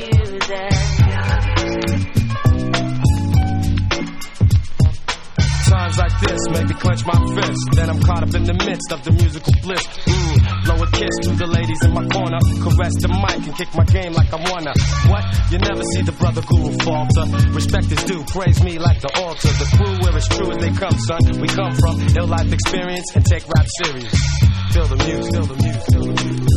music. Times like this make me clench my fist. Then I'm caught up in the midst of the musical bliss. Blow a kiss to the ladies in my corner. Caress the mic and kick my game like I wanna. What? You never see the brother guru falter. Respect is due, praise me like the altar. The crew where it's true as they come, son. We come from ill life experience and take rap serious. Feel the music, feel the music, feel the music.